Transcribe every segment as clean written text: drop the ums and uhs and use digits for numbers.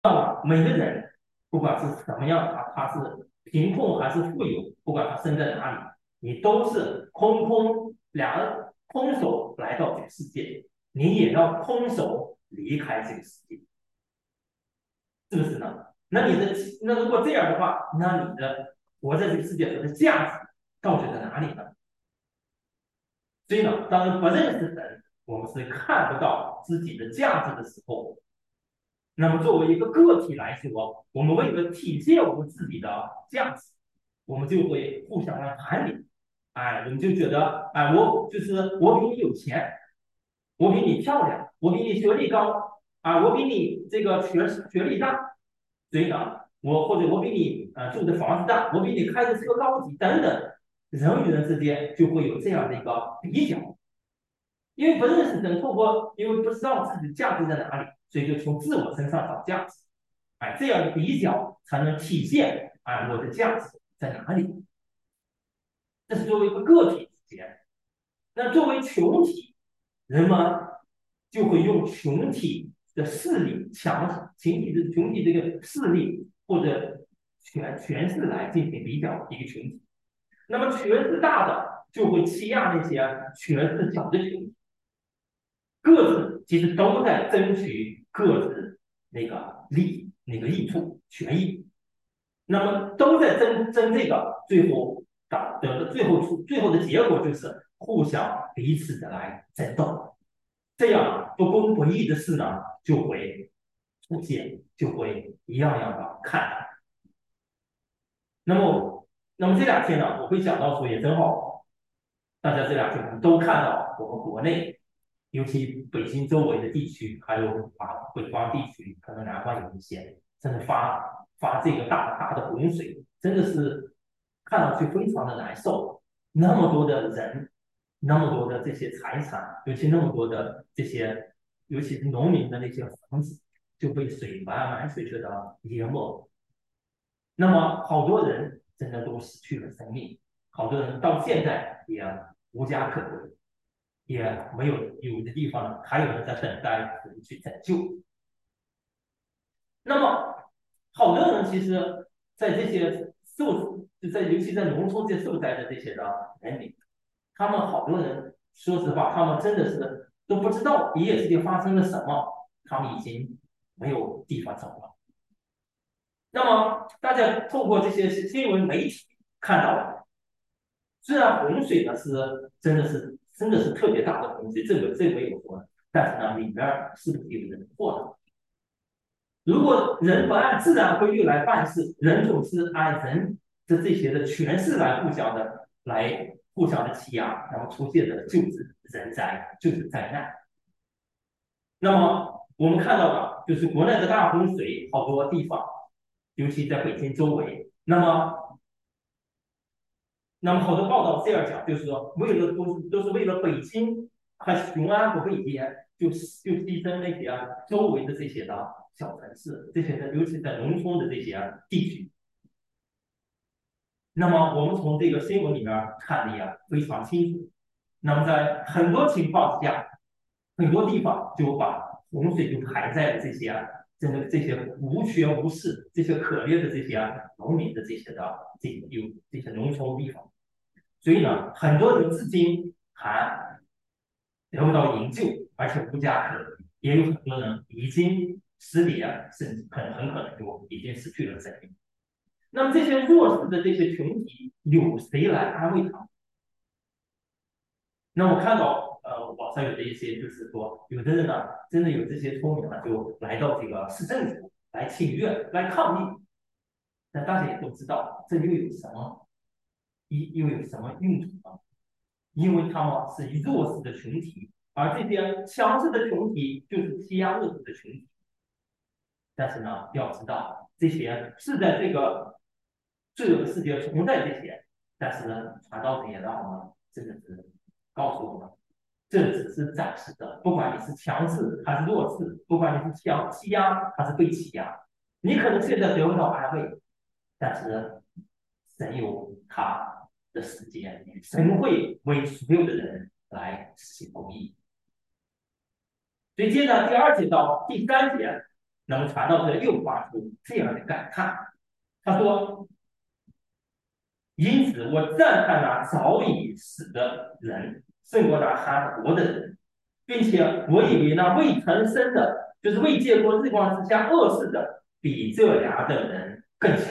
每个人不管是什么样，他是贫困还是富有，不管他生在哪里，你都是空手来到这个世界，你也要空手离开这个世界，是不是呢？那如果这样的话，那你的活在这个世界上的价值到底在哪里呢？所以呢，当不认识神，我们是看不到自己的价值的时候，那么作为一个个体来说，我们为了体现我们自己的价值，我们就会互相来攀比。哎，我们就觉得，哎，我比你有钱，我比你漂亮，我比你学历高，啊，我比你这个学历大，所以呢，或者我比你住的房子大，我比你开的车高级等等，人与人之间就会有这样的一个比较。因为不认识神，因为不知道自己的价值在哪里，所以就从自我身上找价值。哎，这样的比较才能体现我的价值在哪里。这是作为一个个体之间。那作为群体，人们就会用群体的势力群体这个势力或者权势来进行比较一个群体。那么权势大的就会欺压那些权势小的群体。各自其实都在争取各自那个益处权益，那么都在争这个，最后的结果就是互相彼此的来争斗，这样不公不义的事呢就会出现，就会一样样的看待。那么这两天呢，我会想到说也正好，大家这两天都看到我们国内尤其北京周围的地区，还有北方地区，可能南方有一些，真的发这个大的洪水，真的是看上去非常的难受。那么多的人，那么多的这些财产，尤其那么多的这些，尤其是农民的那些房子，就被水满水式的淹没。那么好多人真的都失去了生命，好多人到现在也无家可归。也没有的地方呢，还有人在等待人去拯救。那么，好多人其实，在这些尤其在农村这些受灾的这些人里，他们好多人，说实话，他们真的是都不知道一夜之间发生了什么，他们已经没有地方走了。那么，大家透过这些新闻媒体看到了，虽然洪水呢真的是特别大的洪水，这个没有说，但是呢里面是不是有人祸呢？如果人不按自然规律来办事，人总是按人的这些的权势来互相的欺压，然后出现的就是人灾，就是灾难。那么我们看到的就是国内的大洪水，好多地方，尤其在北京周围，那么好多报道这样讲，就是说都是为了北京和雄安不被淹，就牺牲那些周围的这些的小城市，这些的尤其在农村的这些地区。那么我们从这个新闻里面看的也非常清楚。那么在很多情况之下，很多地方就把洪水就排在了这些无权无势、这些可怜的这些农民的这些农村地方。所以呢，很多人至今还得不到营救，而且无家可归，也有很多人已经失联，甚至很可能就已经失去了生命。那么这些弱势的这些群体，有谁来安慰他们？那我看到网上有的一些就是说，有的人呢，真的有这些村民呢，就来到这个市政府来请愿、来抗议。但大家也都知道，这又有什么用途呢？因为他们是弱势的群体，而这些强势的群体就是欺压弱势的群体。但是呢，要知道这些是在罪恶的世界存在这些，但是呢，传道者也让我们真的是告诉我们，这只是暂时的，不管你是强势还是弱势，不管你是欺压还是被欺压，你可能现在得不到安慰，但是神有他的时间，神会为所有的人来实行公义。所以接着第二节到第三节， 那么传道者又发出这样的感叹，他说：因此我赞叹那早已死的人，胜过那还活的人，并且我以为那未曾生的，就是未见过日光之下恶事的，比这俩的人更小。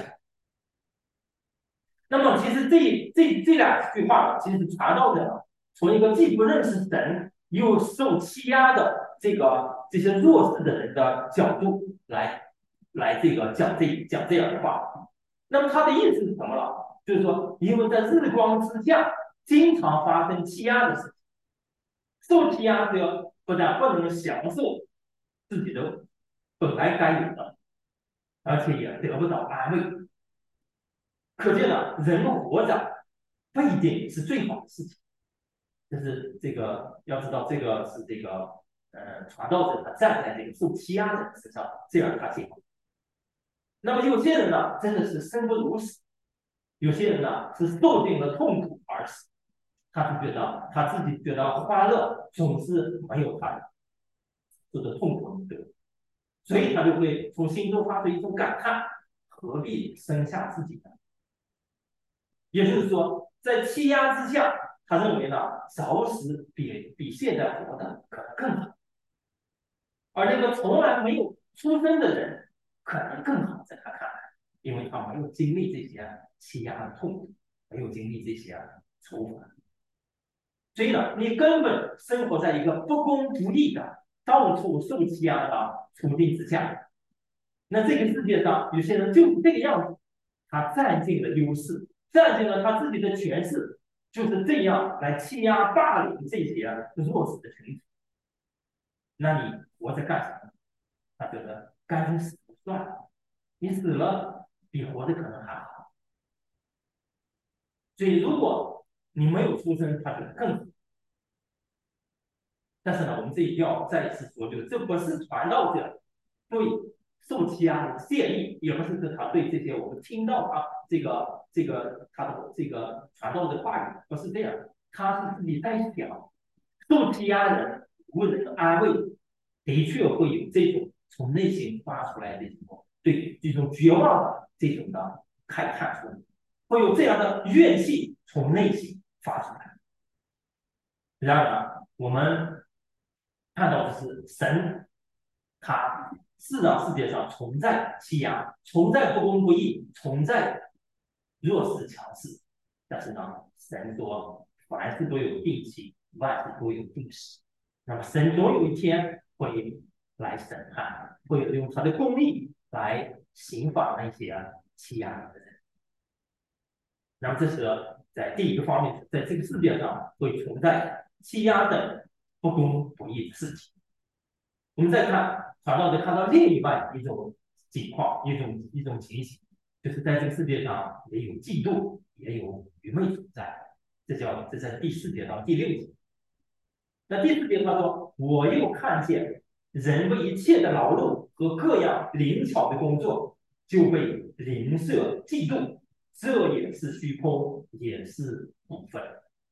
那么，其实这两句话，其实传道者从一个既不认识神又受欺压的这些弱势的人的角度来讲这样的话。那么他的意思是什么了？就是说，因为在日光之下经常发生欺压的事情，受欺压者不但不能享受自己的本来该有的，而且也得不到安慰。可见呢，人活着不一定是最好的事情。就是这个要知道，这个是这个传道者他站在这个受欺压的人身上，这样他行。那么有些人呢，真的是生不如死；有些人呢是受尽了痛苦而死。他是觉得他自己觉得欢乐总是没有他这个痛苦的，所以他就会从心中发出一种感叹：何必生下自己呢？也就是说，在欺压之下，他认为呢，早死比现在活的可能更好，而那个从来没有出生的人，可能更好，在他看来，因为他没有经历这些欺压的痛苦，没有经历这些处罚，所以呢，你根本生活在一个不公不义的、到处受欺压的处境之下。那这个世界上有些人就是这个样子，他占尽了优势，占尽了他自己的权势，就是这样来欺压、霸凌这些弱势的群体。那你活着干什么？他觉得干脆死了算了，你死了比活着可能还好。所以如果你没有出生，他觉得更好。但是呢，我们这一定要再一次说，就是这不是传道者对受欺压的建议，也不是指他对这些我们听到他他的这个传道的话语，不是这样，他是自己在想，受欺压的人无人安慰，的确会有这种从内心发出来的这种对这种绝望的这种的慨叹出来，会有这样的怨气从内心发出来。然而，我们看到的是神，他是让世界上存在欺压，存在不公不义，存在弱势强势。但是呢，神说凡事都有定期，万事都有定时。那么神总有一天会来审判，会用他的公义来刑罚那些欺压你的人。那么这是在第一个方面，在这个世界上会存在欺压等不公不义的事情。我们再看传道者看到另外一种情况，一种情形，就是在这个世界上也有嫉妒，也有愚昧存在。这在第4节到第6节。那第4节他说：“我又看见人为一切的劳碌和各样灵巧的工作，就被邻舍嫉妒，这也是虚空，也是部分。”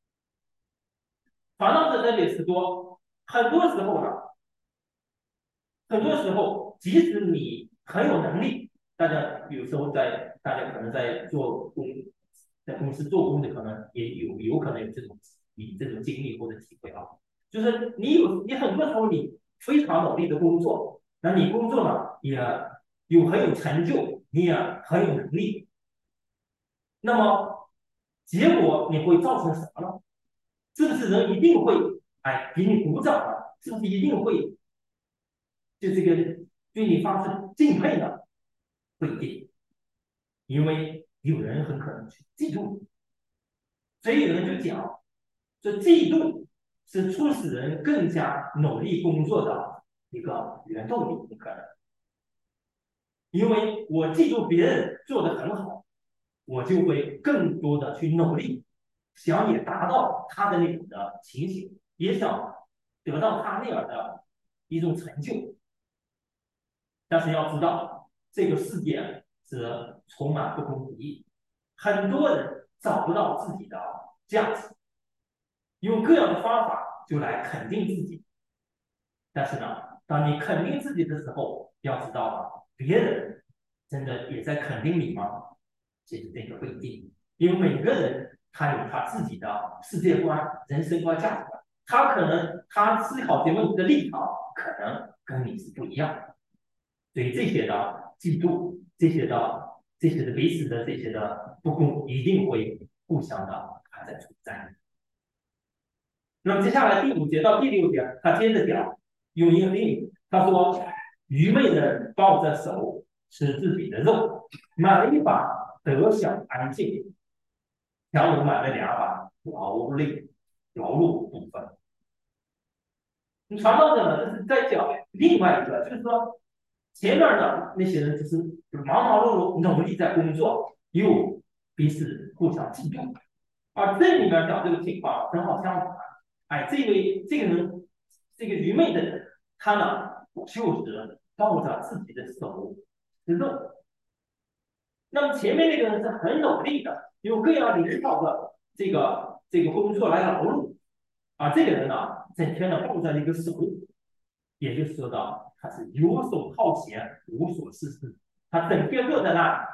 传道者这里是说，很多时候呢。很多时候，即使你很有能力，大家有时候大家可能在公司做工的，可能也有可能有这种经历或者体会啊。就是你很多时候你非常努力的工作，那你工作呢也很有成就，你也很有能力，那么结果你会造成什么呢？是不是人一定会给你鼓掌了？是不是一定会就这个对你发出敬佩呢？不一定，因为有人很可能去嫉妒你，所以有人就讲，这嫉妒是促使人更加努力工作的一个原动力，不可能。因为我嫉妒别人做得很好，我就会更多的去努力，想也达到他的那种的情形，也想得到他那样的一种成就。但是要知道，这个世界是充满不公不义，很多人找不到自己的价值，用各样的方法就来肯定自己。但是呢，当你肯定自己的时候， 要知道啊，别人真的也在肯定你吗？其实这个不一定，因为每个人他有他自己的世界观、人生观、价值观，他可能他思考这些问题的立场可能跟你是不一样的，所以这些的嫉妒，这些的彼此的这些的不公，一定会互相的还在存在。那么接下来第5节到第6节，他接着讲，用一个例子，他说，愚昧的人抱着手吃自己的肉，买了一把得享安静，强如买了2把劳碌部分。你传道者呢，这是在讲另外一个，就是说前面的那些人就是忙忙碌碌努力在工作，又彼此互相嫉妒，而这里面讲这个情况正好相反。哎，这个人，这个愚昧的人，他呢就是抱着自己的手吃肉。那么前面那个人是很努力的，用各样领导的这个工作来劳碌，而这个人呢，整天的抱着一个手，也就是说到他是游手好闲，无所事事，他整天坐在那里，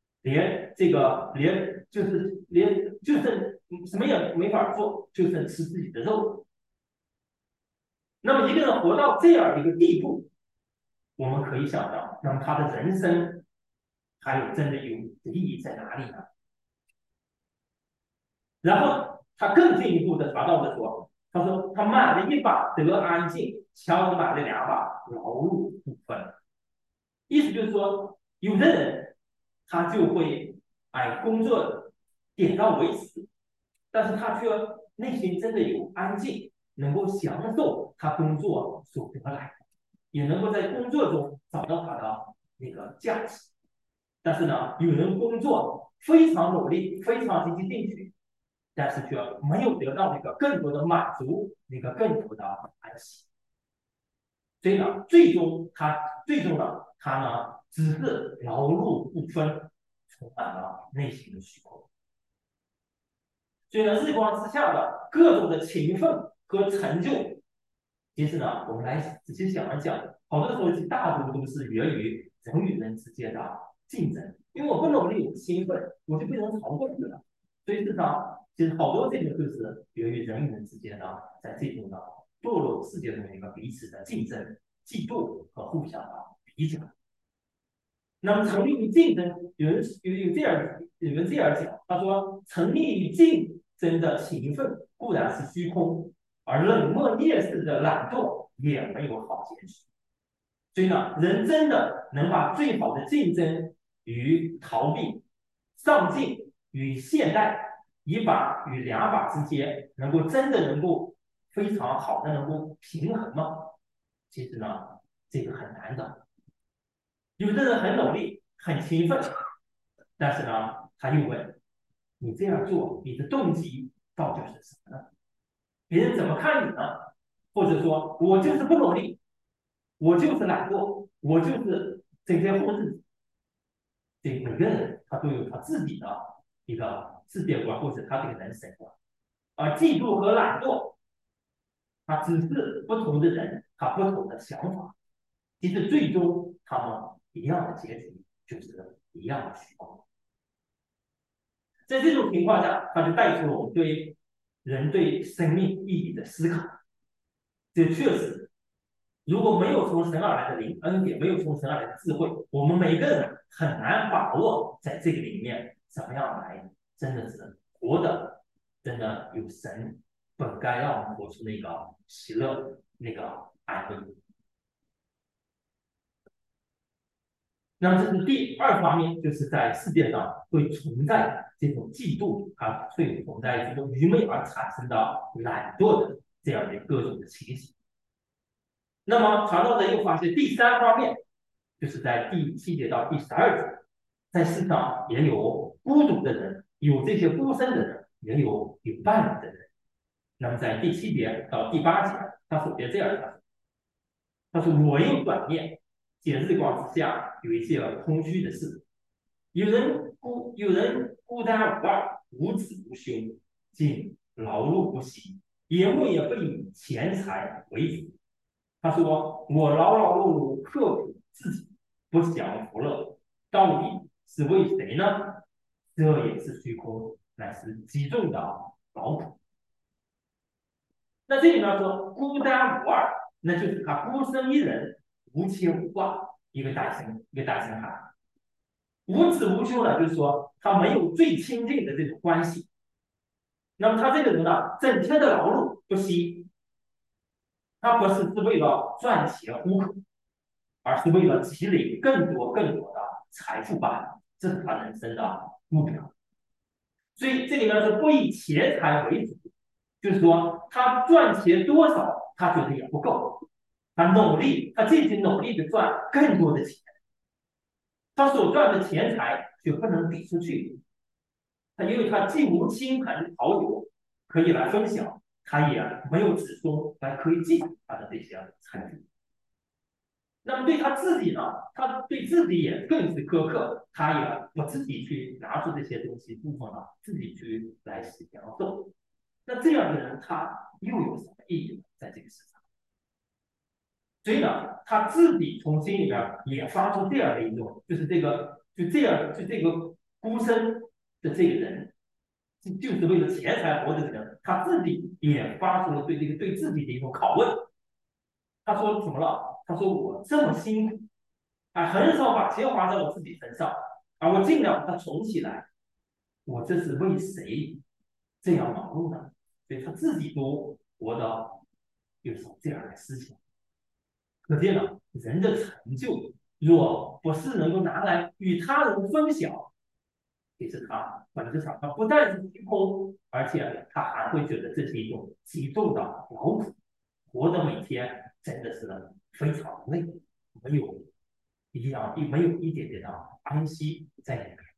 连就是什么也没法做，就剩吃自己的肉。那么一个人活到这样一个地步，我们可以想到，那么他的人生还有真的有意义在哪里呢？然后他更进一步的达到的说，他说他买了一把得安静，强买了2把劳碌不分。意思就是说，有的人他就会工作点到为止，但是他却内心真的有安静，能够享受他工作所得来的，也能够在工作中找到他的那个价值。但是呢，有人工作非常努力，非常积极进取，但是却没有得到那个更多的满足，那个更多的安息。所以呢，最终呢，他只是劳碌不分，充满了内心的虚空。所以呢，日光之下的各种的勤奋和成就，其实呢，我们来仔细想一想，好多时候其实大部分都是源于人与人之间的竞争。因为我不努力，我不兴奋，我就被人超过去了。所以事实上，其实好多这个就是源于人与人之间的在这种的堕落世界中的一个彼此的竞争、嫉妒和互相的比较。那么，成立于竞争，有人这样讲，他说，成立于竞争的勤奋固然是虚空，而冷漠劣势的懒惰也没有好结局。所以呢，人真的能把最好的竞争与逃避、上进与现代，一把与2把之间，能够非常好的能够平衡吗？其实呢，这个很难的。有的人很努力、很勤奋，但是呢，他又问：你这样做，你的动机到底是什么呢？别人怎么看你呢？或者说我就是不努力，我就是懒惰，我就是整天混日子。对，每个人他都有他自己的一个世界观，或者他这个人生观。而嫉妒和懒惰，它只是不同的人他不同的想法，其实最终他们一样的结局就是一样的虚空。在这种情况下，它就带出了我们对人对生命意义的思考。这确实，如果没有从神而来的灵恩典，没有从神而来的智慧，我们每个人很难把握在这个里面怎么样来真的是活的，真的有神本该让我们活出那个喜乐、那个安慰。那么这是第2方面，就是在世界上会存在这种嫉妒啊，会存在这种愚昧而产生的懒惰的这样的各种的情形。那么传道者又发现第3方面，就是在第7节到第12节，在世上也有孤独的人，有这些孤身的人，也有伴侣的人。那么在第7节到第8节，他首先这样说：他说我又转念，见日光之下有一件空虚的事，有人孤单无伴，无子无兄，竟劳碌不息，眼目也不以钱财为主。他说：“我劳劳碌碌，刻苦自己，不享福乐，到底是为谁呢？这也是虚空，乃是极重的劳苦。那这里面说孤单无二，那就是他孤身一人，无牵无挂，一个大心汉。无子无兄呢，就是说他没有最亲近的这种关系。那么他这个人呢，整天的劳碌不息，他不是为了赚钱糊口，而是为了积累更多的财富罢了。这是他人生的目标。所以这里面是不以钱财为主，就是说他赚钱多少，他觉得也不够，他尽心努力的赚更多的钱，他所赚的钱财却不能给出去。因为他既无亲朋好友可以来分享，他也没有子孙来可以继承他的这些财富。那么对他自己呢，他对自己也更是苛刻，他也不自己去拿出这些东西部分呢，自己去来享受。那这样的人，他又有什么意义呢？在这个世上，所以呢，他自己从心里面也发出这样的一种，就是这个孤身的这个人，就是为了钱财活着的人，他自己也发出了对自己的一种拷问。他说怎么了？他说我这么辛苦，很少把钱花在我自己身上，我尽量把它存起来，我这是为谁这样忙碌呢？所以他自己都活得有这样的思想。可见呢，人的成就若不是能够拿来与他人分享，其实他本质上他不但是虚空，而且他还会觉得这是一种极重的劳苦，活的每天真的是非常累，没有一点点的安息在里面。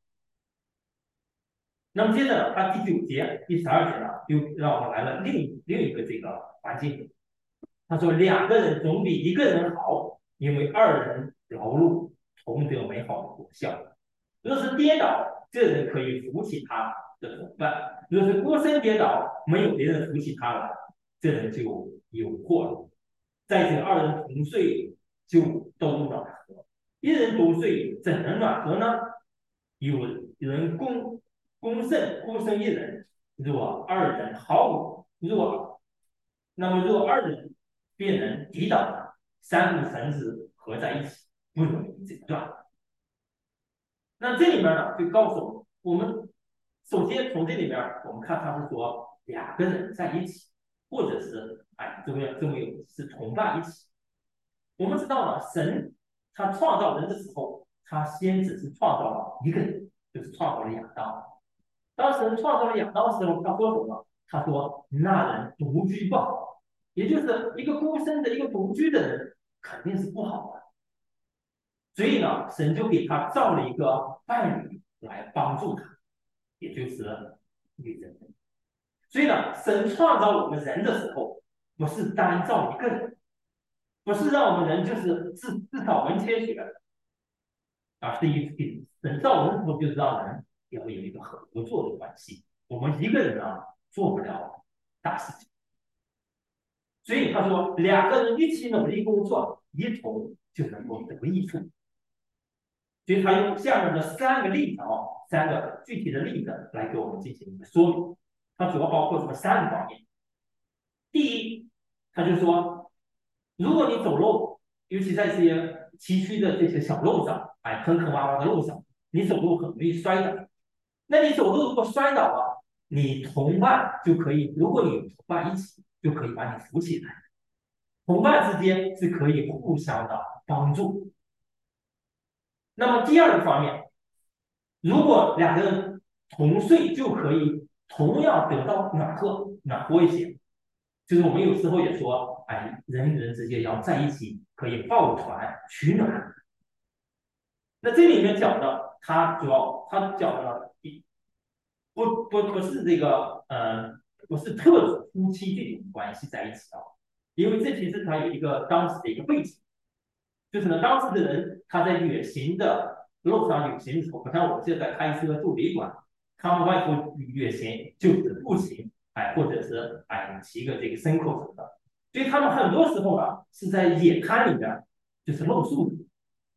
那么接着他第9节、第12节呢，又让我们来了另一个这个环境。他说2个人总比1个人好，因为2人劳碌同得美好的果效。若是跌倒，这人可以扶起他的同伴；若是孤身跌倒，没有别人扶起他来，这人就有祸了。再者2人同睡，就都暖和；1人独睡，怎能暖和呢？有人攻胜孤身一人，若2人好若那么若2人便能抵挡他，3根绳子合在一起，不容易折断。那这里面呢，就告诉我们，首先从这里面我们看他是说2个人在一起，或者是这么是同伴一起。我们知道呢，神他创造人的时候，他先只是创造了1个人，就是创造了亚当。当神创造了亚当的时候，他说什么？他说那人独居不好，也就是一个孤身的一个独居的人肯定是不好的。所以呢，神就给他造了一个伴侣来帮助他，也就是女人。所以呢，神创造我们人的时候，不是单造1个人，不是让我们人就是自扫门前雪，而是神造人的时候就是让人要有一个合作的关系。我们1个人呢做不了大事情，所以他说2个人一起努力工作，一同就能够得益处。所以他用下面的3个例子3个具体的例子来给我们进行一个说明。它主要包括什么3个方面。第一，他就说，如果你走路，尤其在这些崎岖的这些小路上，坑坑洼洼的路上，你走路很容易摔倒。那你走路如果摔倒了，你同伴就可以，如果你有同伴一起，就可以把你扶起来。同伴之间是可以互相的帮助。那么第2个方面，如果2个人同睡，就可以同样得到暖和一些。就是我们有时候也说，人与人之间要在一起，可以抱团取暖。那这里面讲的，他讲的不是这个不是特指夫妻这种关系在一起因为这其实它有一个当时的一个背景，就是呢，当时的人他在远行的路上旅行的时候，好像我现在开车住旅馆，他们外出远行就是步行，或者是骑个这个牲口什么的，所以他们很多时候呢是在野滩里面，就是露宿的。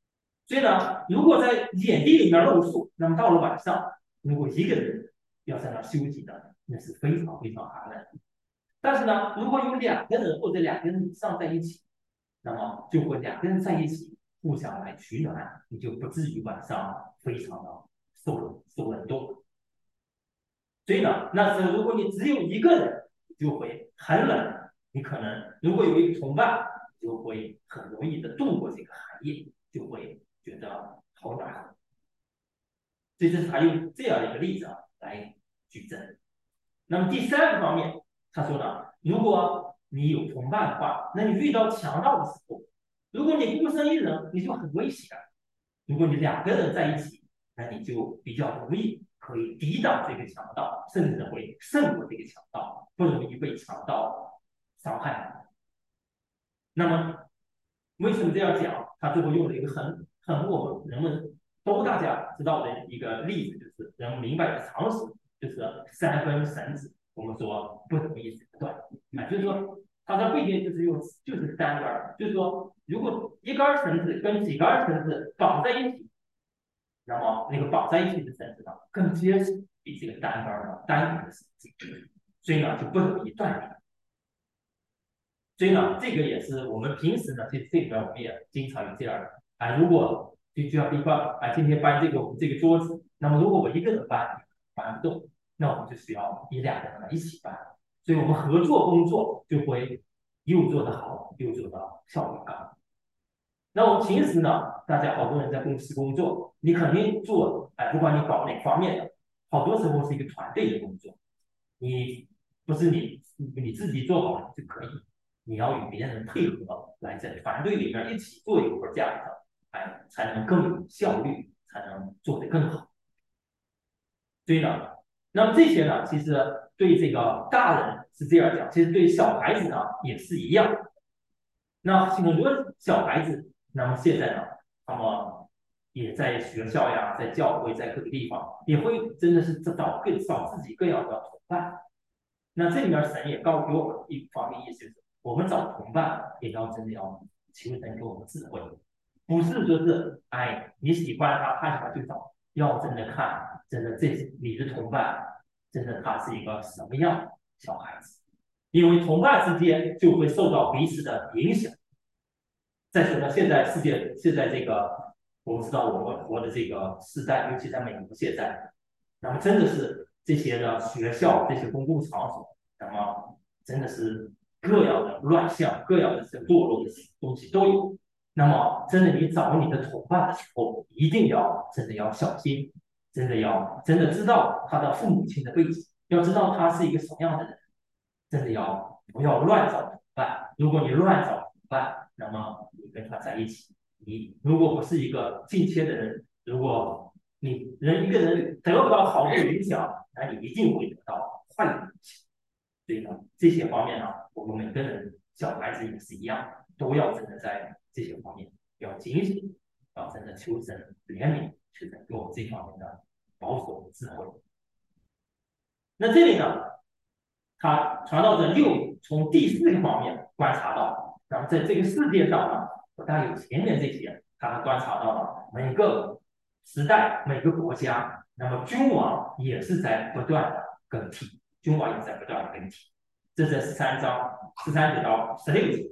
所以呢，如果在野地里面露宿，那么到了晚上，如果一个人要在那儿休息的，那是非常非常寒冷。但是呢，如果有两个人或者两个人以上在一起，那么就会两个人在一起互相来取暖，你就不至于晚上非常的受冷冻。所以呢，那时候如果你只有一个人，就会很冷。你可能如果有一个同伴，就会很容易的度过这个寒夜，就会觉得好暖和。这是他用这样的一个例子来举证。那么第三个方面，他说呢，如果你有同伴的话，那你遇到强盗的时候，如果你孤身一人，你就很危险；如果你两个人在一起，那你就比较容易可以抵挡这个强盗，甚至会胜过这个强盗，不容易被强盗伤害。那么为什么这样讲？他最后用了一个很人们都大家知道的一个例子，就是人们明白的常识，就是三根绳子，我们说不容易折断。就是说它的背面就是三根就是说如果一根绳子跟几根绳子绑在一起，那么那个绑在一起的绳子呢更结实，比这个单根的绳子，所以呢就不容易断裂。所以呢，这个也是我们平时呢，这里边我们也经常有这样的啊。如果就要比方啊，今天搬这个桌子，那么如果我一个人搬不动，那我们就需要两个人来一起搬。所以我们合作工作就会又做得好，又做到效率高。那我们平时呢，大家好多人在公司工作，你肯定做哎，不管你搞哪方面的，好多时候是一个团队的工作，你不是你自己做好了就可以，你要与别人配合，来在团队里面一起做一会儿这样的，哎，才能更有效率，才能做得更好。所以呢，那么这些呢，其实对这个大人是这样讲，其实对小孩子呢也是一样。那很多小孩子，那么现在呢，他们也在学校呀，在教会，在各个地方，也会真的是找自己各样的同伴。那这里面神也告诉我们一方面意思，就是我们找同伴也要真的要求神给我们智慧，不是说是哎你喜欢他看什么就找，要真的看真的你的同伴真的他是一个什么样的小孩子，因为同伴之间就会受到彼此的影响。再说呢，现在这个我们知道我们活的这个时代，尤其在美国现在，那么真的是这些的学校、这些公共场所，那么真的是各样的乱象、各样的这堕落的东西都有。那么，真的你找你的同伴的时候，一定要真的要小心，真的知道他的父母亲的背景，要知道他是一个什么样的人，真的不要乱找同伴。如果你乱找同伴，那么你跟他在一起，你如果不是一个近切的人，如果一个人得不到好的影响，那你一定会得到坏的影响。所以呢，这些方面呢，我们每个人，小孩子也是一样，都要真的在这些方面要警醒，要真的求神怜悯，求神给我们这方面的保守智慧。那这里呢，他传道者又从第四个方面观察到，那么在这个世界上呢，不但有前面这些，他观察到了每个时代、每个国家，那么君王也是在不断的更替，君王也在不断的更替。这是13节到16节。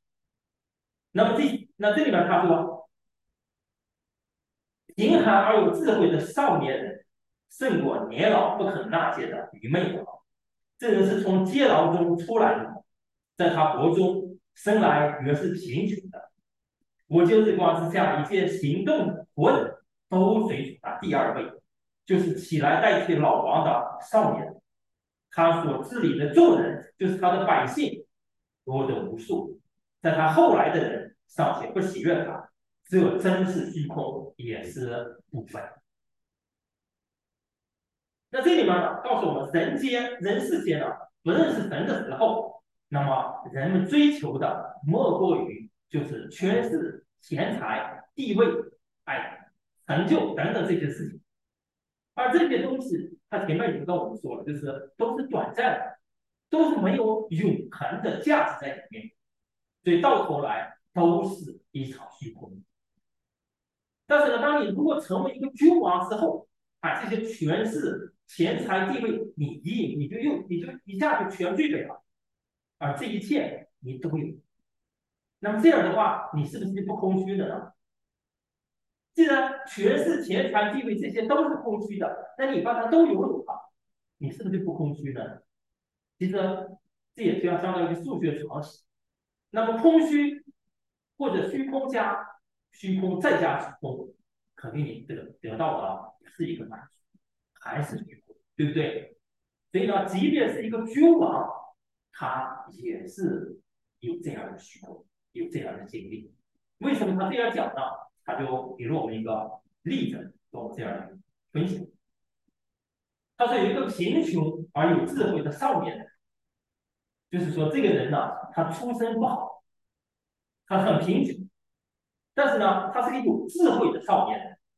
那这里面他说，贫寒而有智慧的少年人，胜过年老不肯纳谏的愚昧者。这人是从监牢中出来的，在他国中生来原是贫穷的。我就日光之下，一切行动的活人都随属他第二位，就是起来代替老王的少年。他所治理的众人，就是他的百姓，多得无数。在他后来的人尚且不喜悦他，这真是虚空，也是部分。那这里面呢，告诉我们，人世间呢，不认识神的时候，那么人们追求的莫过于就是权势、钱财、地位、哎、成就等等这些事情。而这些东西，他前面已经跟我们说了，就是都是短暂的，都是没有永恒的价值在里面，所以到头来都是一场虚空。 但是呢，当你如果成为一个君王之后，啊，这些权势、钱财、地位，你就一下就全具备了，啊，这一切你都有。那么这样的话，你是不是就不空虚的呢？既然权势、钱财、地位这些都是空虚的，那你把它都拥有了，你是不是就不空虚呢？其实这也相当于一个数学常识。那么空虚或者虚空加虚空再加虚空，肯定你得到的是一个满足，还是虚空，对不对？所以呢，即便是一个君王，他也是有这样的虚空，有这样的经历。为什么他这样讲呢？他就给了我们一个例子，做我们这样的分享。他说有一个贫穷而有智慧的少年人，就是说这个人呢，他出身不好，他很贫穷，但是呢，他是个有智慧的少年人。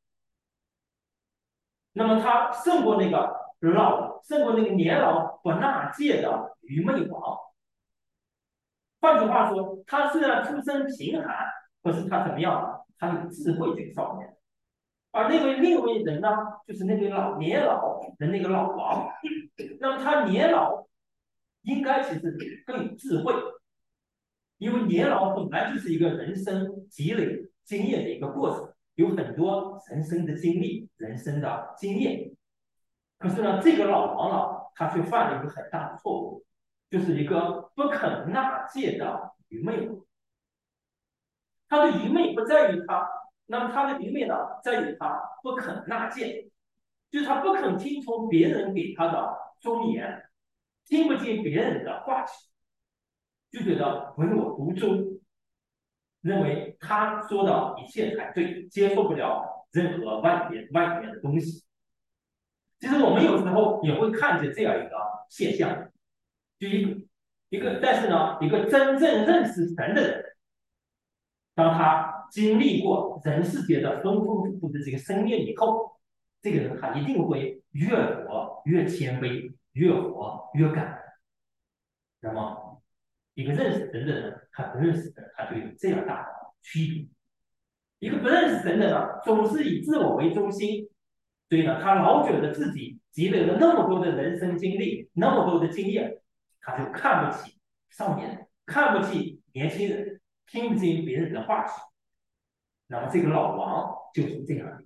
那么他胜过那个年老不纳戒的愚昧王。换句话说，他虽然出身贫寒，可是他怎么样呢？他有智慧，这个少年。而另一位人呢，就是那位年老的那个老王。那么他年老，应该其实更有智慧，因为年老本来就是一个人生积累经验的一个过程，有很多人生的经历、人生的经验。可是呢，这个老王呢，他却犯了一个很大的错误，就是一个不肯纳戒的愚昧王。他的愚昧不在于他，那么他的愚昧呢，在于他不肯纳谏，就是他不肯听从别人给他的忠言，听不进别人的话语，就觉得唯我独尊，认为他说的一切才对，接受不了任何外面的东西。其实我们有时候也会看见这样一个现象，就一个，但是呢，一个真正认识神的人。当他经历过人世间的丰丰富富的这个生命以后，这个人他一定会越活越谦卑，越活越感恩。那么，一个认识神的人，他不认识的人，他就有这样大的区别。一个不认识神的呢，总是以自我为中心，所以呢，他老觉得自己积累了那么多的人生经历，那么多的经验，他就看不起少年人，看不起年轻人，听不进别人的话语。那么这个老王就是这样的，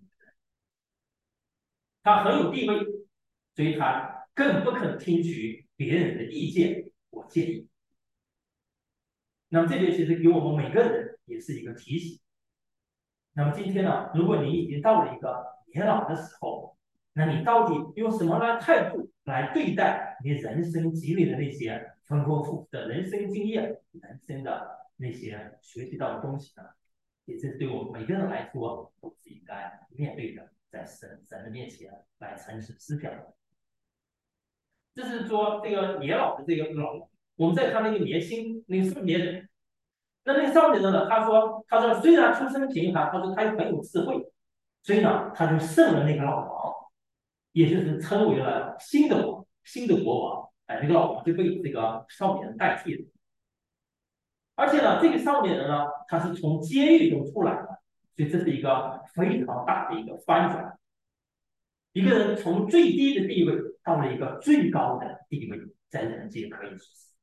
他很有地位，所以他更不肯听取别人的意见或建议。那么这边其实给我们每个人也是一个提醒。那么今天呢，如果你已经到了一个年老的时候，那你到底用什么来态度来对待你人生积累的那些丰丰富富的人生经验、人生的那些学习到的东西呢？也是对我们每个人来说都是应该面对的，在神的面前来诚实思想的。这是说这个年老的这个老，我们再看那个那个少年人，那个少年人呢，他说虽然出身贫寒，他说他又很有智慧，所以呢他就胜了那个老王，也就是称为了新的国王。哎，那个老王就被这个少年人代替了。而且呢，这个少年人呢，他是从监狱中出来的，所以这是一个非常大的一个翻转。一个人从最低的地位到了一个最高的地位，在人间可以说是。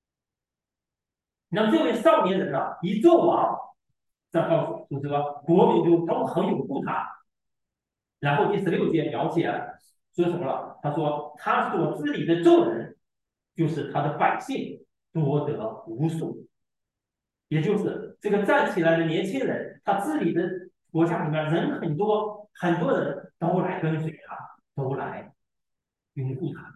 那么这位少年人呢，一做王，这告诉就是说国民就都很拥护他。然后第16节描写说什么了？他说他所治理的众人，就是他的百姓多得无数。也就是这个站起来的年轻人，他治理的国家里面人很多，很多人都来跟随他，都来拥护他。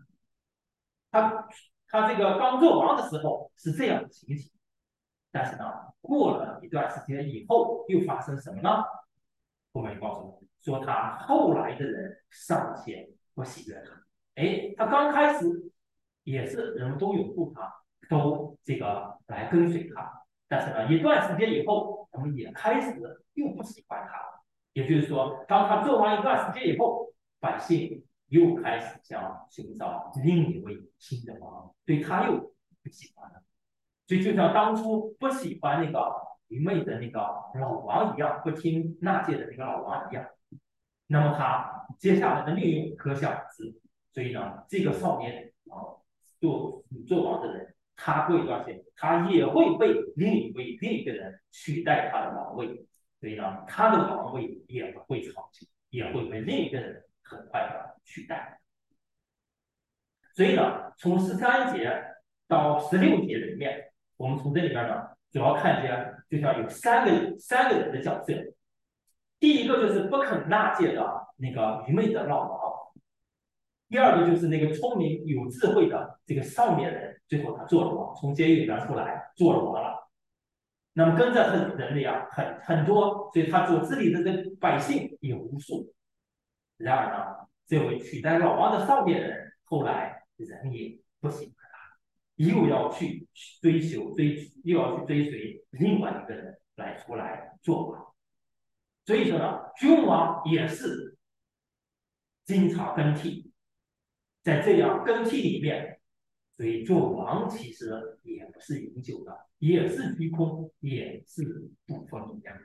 他这个刚做王的时候是这样的情形，但是呢，过了一段时间以后，又发生什么呢？后面告诉我说，他后来的人尚且不喜悦他。哎，他刚开始也是人们都拥护他，都这个来跟随他。但是呢，一段时间以后，我们也开始又不喜欢他了。也就是说，当他做完一段时间以后，百姓又开始想寻找另一位新的王，对他又不喜欢了。所以就像当初不喜欢那个愚昧的那个老王一样，不听纳谏的那个老王一样。那么他接下来的命运可想而知。所以呢，这个少年做王的人，他过一段时间，他也会被另一个人取代他的王位。所以呢，他的王位也不会长久，也会被另一个人很快的取代。所以呢，从13节到16节里面，我们从这里边呢，主要看见就像有三个人的角色。第一个就是不肯纳谏的那个愚昧的老王，第二个就是那个聪明有智慧的这个少年人，最后他做了王，从监狱里面出来做了王了。那么跟着他的人里啊，很多，所以他所治理的这百姓也无数。然而呢，这位取代老王的少年人，后来人也不喜欢他，又要去又要去追随另外一个人来出来做王。所以说呢，君王也是经常更替，在这样更替里面，所以做王其实也不是永久的，也是虚空，也是不风一样。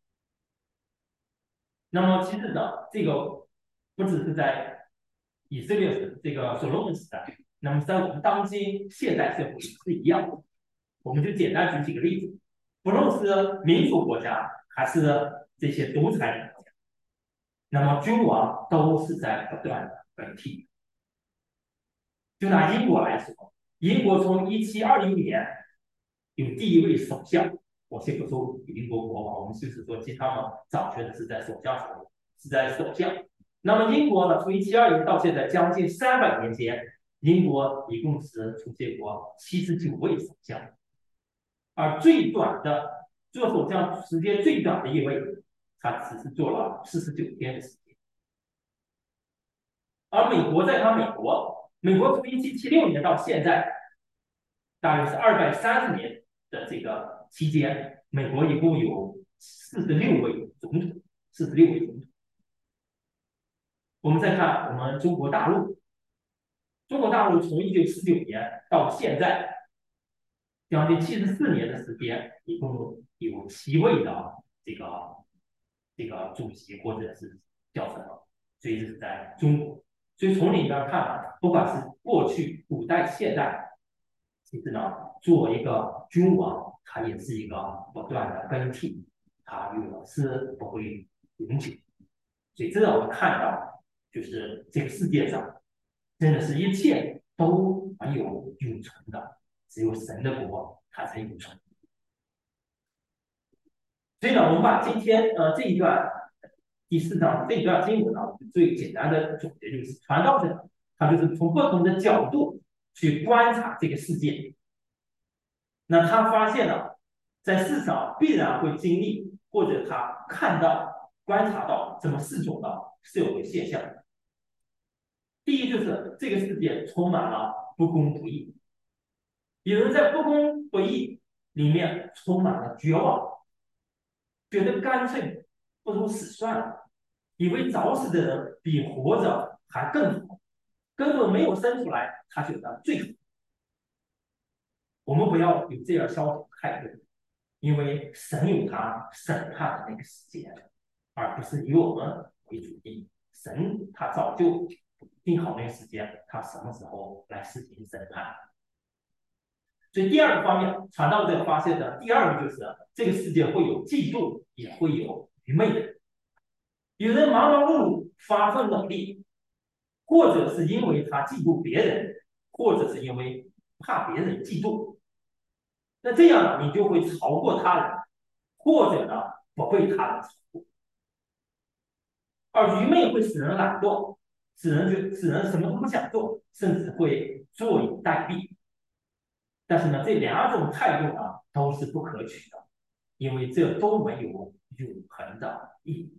那么其实呢，这个不只是在以色列这个所罗门时代，那么在我们当今现代社会是一样的。我们就简单举几个例子，不论是民主国家还是这些独裁国家，那么君王都是在不断的更替。就拿英国来说，英国从1720年有第一位首相，我先不说英国国王，我们就是说，其实他们掌权的是在首相手里，是在首相。那么英国呢，从1720到现在将近300年间，英国一共是出现过79位首相，而最短的做首相时间最短的一位，他只是做了49天的时间。而美国在美国从1776年到现在，大约是230年的这个期间，美国一共有46位总统，46位总统。我们再看我们中国大陆，中国大陆从1949年到现在，将近74年的时间，一共有7位的这个主席或者是叫什么，所以这是在中国。所以从里边看啊，不管是过去、古代、现代，其实呢，做一个君王，他也是一个不断的更替，他也是不会永久。所以这让我们看到，就是这个世界上真的是一切都没有永存的，只有神的国它才永存。所以呢，我们把今天这一段第4章这一段经文呢，最简单的总结就是，传道者他就是从不同的角度去观察这个世界。那他发现了，在世上必然会经历，或者他看到、观察到这么4种的社会现象。第一就是这个世界充满了不公不义，有人在不公不义里面充满了绝望，觉得干脆不如死算了，以为早死的人比活着还更好，根本没有生出来，他觉得最好。我们不要有这样消极态度，因为神有他审判的那个时间，而不是以我们为主义。神他早就定好那个时间，他什么时候来实行审判。所以第二个方面，传道者发现的第二个就是，这个世界会有嫉妒，也会有愚昧的人。有人忙忙碌碌发奋努力，或者是因为他嫉妒别人，或者是因为怕别人嫉妒。那这样你就会超过他人，或者呢不被他人超过。而愚昧会使人懒惰，使人什么都不想做，甚至会坐以待毙。但是呢，这2种态度呢都是不可取的，因为这都没有永恒的意义。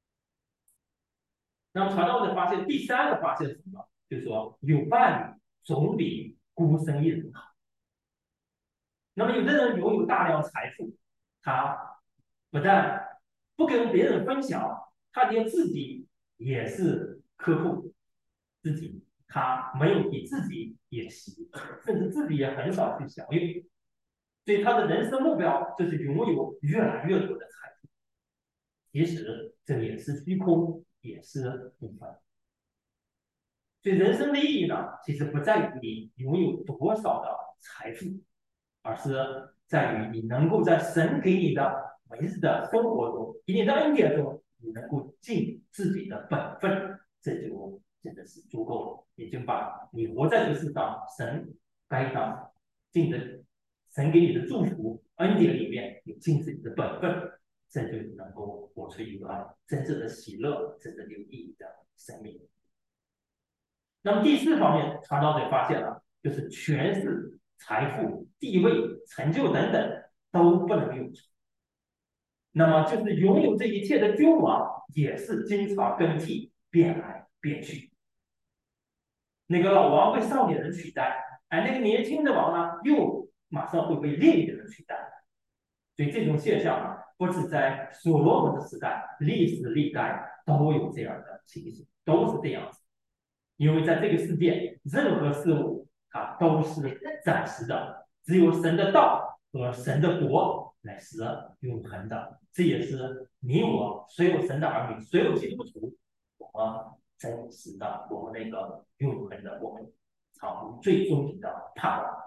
那么传道者发现第3个发现是什么？就是说有伴侣总比孤身一人好。那么有的人拥有大量财富，他不但不跟别人分享，他连自己也是克扣自己，他没有给自己也行，甚至自己也很少去享用。 所以他的人生目标就是拥有越来越多的财富。其实这也是虚空，也是部分。所以人生的意义呢，其实不在于你拥有多少的财富，而是在于你能够在神给你的每日的生活中，给你的恩典中，你能够尽自己的本分，这就真的是足够了。也就把你活在这个世上，神该当尽的，神给你的祝福恩典里面，你尽自己的本分，这就能够活出一个真正的喜乐、真正有意义的生命。那么第四方面，传道者发现了，就是权势、财富、地位、成就等等都不能永存。那么就是拥有这一切的君王，也是经常更替，变来变去。那个老王被少年人取代，而那个年轻的王呢，又马上会被另一个人取代。所以这种现象呢，不止在所罗门的时代，历史历代都有这样的情形，都是这样子。因为在这个世界，任何事物它都是暂时的，只有神的道和神的国乃是永恒的。这也是你我所有神的儿女，所有基督徒，我们真实的，我们那个永恒的，我们常最终极的盼望。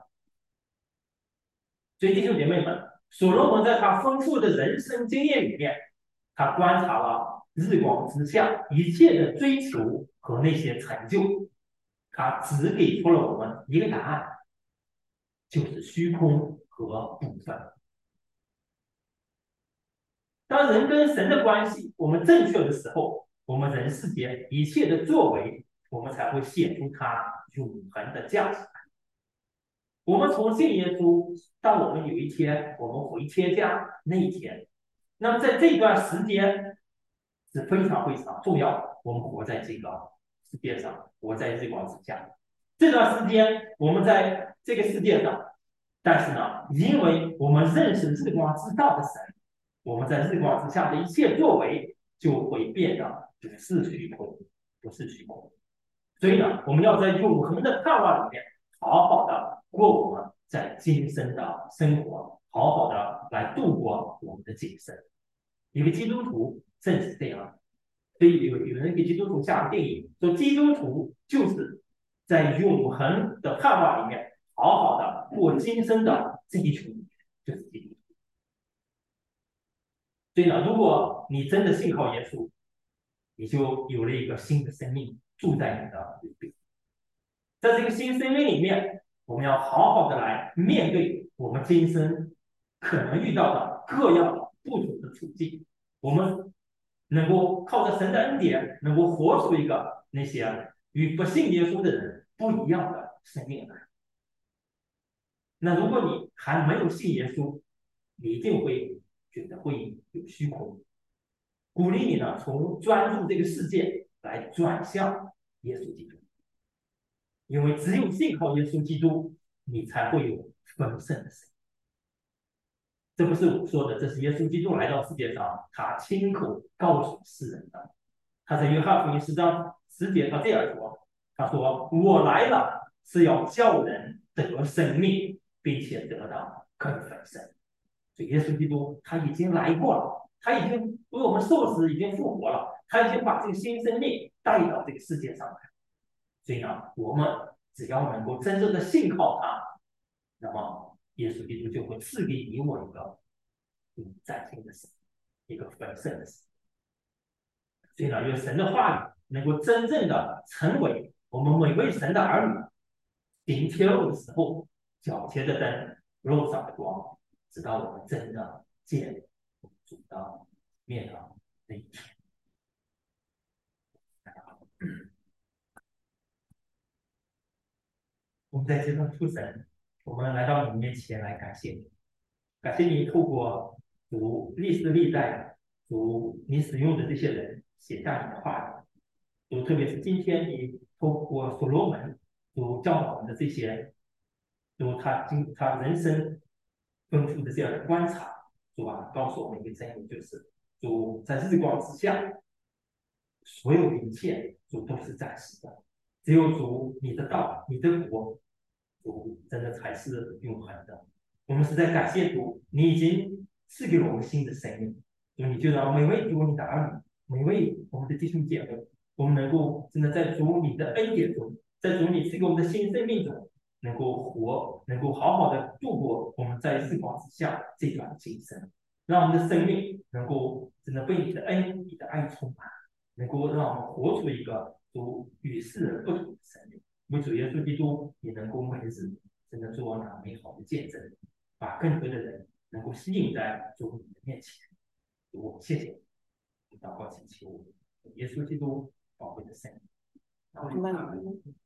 所以弟兄姐妹们，所罗门在他丰富的人生经验里面，他观察了日光之下一切的追求和那些成就，他只给出了我们一个答案，就是虚空和部分。当人跟神的关系我们正确的时候，我们人世间一切的作为，我们才会显出它永恒的价值。我们从信耶稣到我们有一天我们回天家那一天，那么在这段时间是非常非常重要的。我们活在这个世界上，活在日光之下，这段时间我们在这个世界上，但是呢，因为我们认识日光之道的神，我们在日光之下的一切作为就会变得不是虚空，不是虚空。所以呢，我们要在永恒的盼望里面，好好的过我们在今生的生活，好好的来度过我们的今生。一个基督徒正是这样，所以有人给基督徒下了定义，说基督徒就是在永恒的盼望里面，好好的过今生的这一群，就是基督徒。所以呢，如果你真的信靠耶稣，你就有了一个新的生命住在你的里边。在这个新生命里面，我们要好好的来面对我们今生可能遇到的各样的不同的处境，我们能够靠着神的恩典，能够活出一个那些与不信耶稣的人不一样的生命来。那如果你还没有信耶稣，你一定会觉得会有虚空。鼓励你呢，从专注这个世界来转向耶稣基督。因为只有信靠耶稣基督，你才会有丰盛的生命。这不是我说的，这是耶稣基督来到世界上，他亲口告诉世人的。他在约翰福音10章10节，他这样说：“他说我来了，是要叫人得生命，并且得到更丰盛。”所以耶稣基督他已经来过了，他已经为我们受死，已经复活了，他已经把这个新生命带到这个世界上来。所以呢，我们只要能够真正的信靠他，那么耶稣基督就会赐给你我一个崭新的生命，一个丰盛的生命。所以呢，愿神的话语能够真正的成为我们每位神的儿女行天路的时候脚前的灯，路上的光，直到我们真的见主的面的那一天。我们在这份父神，我们来到你面前来感谢你，感谢你透过主历史历代主你使用的这些人写下你的话语，主特别是今天你透过所罗门主教导我们的这些，主他人生丰富的这样的观察，主啊，告诉我们一个真理，就是主在日光之下，所有的一切主都是暂时的，只有主你的道、你的国，主真的才是永恒的。 我们是在感谢主，你已经赐给了我们新的生命。主，你就让每位主你的儿女，每位我们的弟兄姐妹，我们能够真的在主你的恩典中，在主你赐给我们的新生命中，能够活，能够好好的度过我们在日光之下这段今生，让我们的生命能够真的被你的恩、你的爱充满，能够让我们活出一个主与世人不同的生命。为主耶稣基督也能够每日真的做那美好的见证，把更多的人能够吸引在主你的面前。主，谢谢你，祷告祈求耶稣基督宝贵的圣名。然后